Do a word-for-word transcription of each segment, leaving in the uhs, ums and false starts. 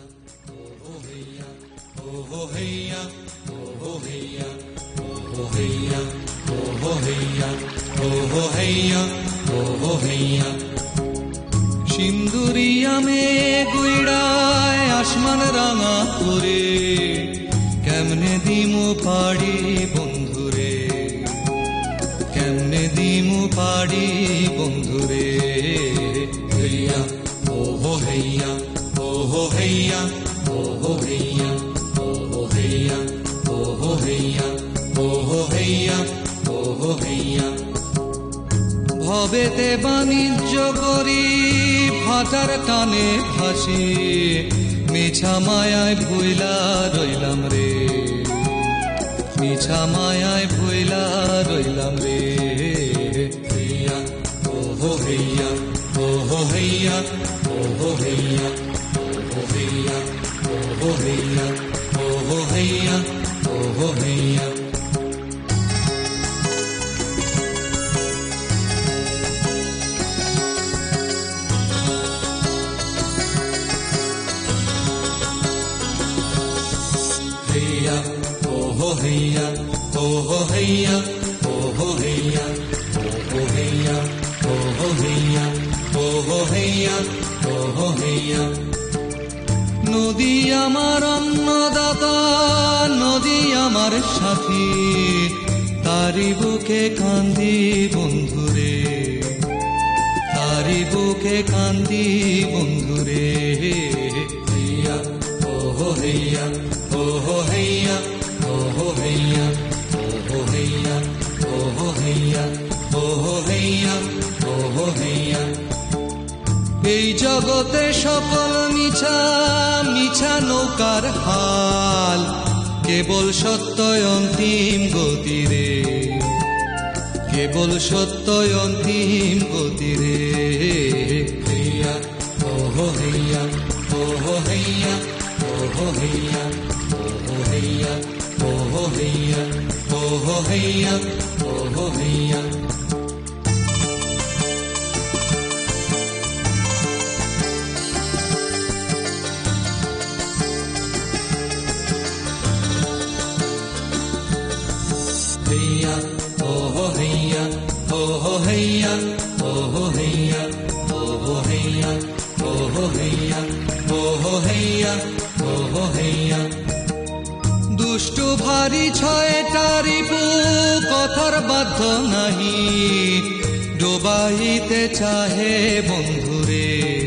সিন্দুরিয়া মেঘ উইড়ায় আসমান রাঙা করে, কেমনে দিমু পাড়ি বন্ধুরে, কেমনে দিমু পাড়ি বন্ধুরে। হেইয়া ওহো হেইয়া ওহো হেইয়া ওহো হেইয়া ওহো হেইয়া ওহো হেইয়া ওহো হেইয়া ওহো হেইয়া। ভবেতে বাণিজ্য করি ভাটার টানে ভাসি, মিছা মায়ায় ভুইলা রইলাম রে, মিছা মায়ায় ভুইলা রইলাম রে। হেইয়া ওহো হেইয়া ওহো হেইয়া ওহো হেইয়া ওহো হেইয়া ওহো হেইয়া ওহো হেইয়া ওহো হেইয়া। হেইয়া ওহো হেইয়া ওহো হেইয়া ওহো হেইয়া ওহো হেইয়া ওহো হেইয়া ওহো হেইয়া ওহো হেইয়া। নদী আমার অন্নদাতা, নদী আমার সাথী, তারি বুকে কান্দি বন্ধুরে, তারি বুকে কান্দি বন্ধুরে। হেইয়া ওহো হেইয়া ওহো হেইয়া ওহো হেইয়া ওহো হেইয়া ওহো হেইয়া ওহো হেইয়া ওহো হেইয়া। এই জগতে সকল মিছা, মিছা নৌকার হাল, কেবল সত্য অন্তিম গতিরে, কেবল সত্য অন্তিম গতিরে। হেইয়া ওহো হেইয়া ওহো হেইয়া ওহো হেইয়া ওহো হেইয়া ওহো হেইয়া ওহো হেইয়া ওহো হেইয়া। হেইয়া ওহো হেইয়া ওহো হেইয়া ওহো হেইয়া ওহো হেইয়া ওহো হেইয়া ওহো হেইয়া ওহো হেইয়া। দুষ্টু ভারী ছয়টা রিপু কথার বাধ্য নাহি, ডুবাইতে চাহে বন্ধুরে,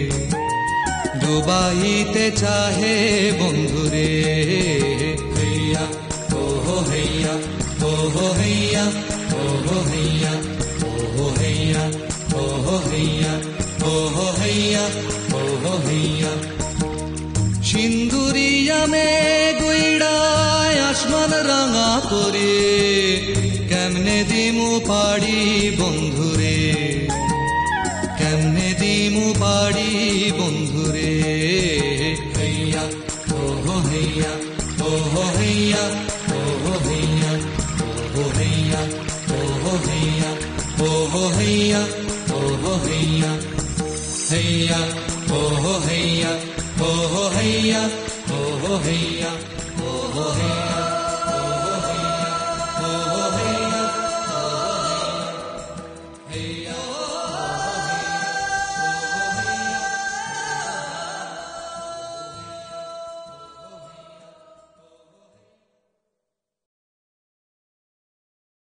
ডুবাইতে চাহে বন্ধুরে। হেইয়া ওহো হেইয়া ওহো হেইয়া ওহো হেইয়া ওহো হেইয়া ওহো হেইয়া ওহো হেইয়া ওহো হেইয়া। সিন্দুরিয়া মেঘ উইড়ায় আসমান রাঙা করে, কেমনে দিমু পাড়ি বন্ধুরে, কেমনে দিমু পাড়ি বন্ধুরে। হেইয়া ওহো হেইয়া ওহো হেইয়া ওহো হেইয়া ওহো হেইয়া ওহো হেইয়া ওহো হেইয়া ওহো হেইয়া। হেইয়া ওহো হেইয়া ওহো হেইয়া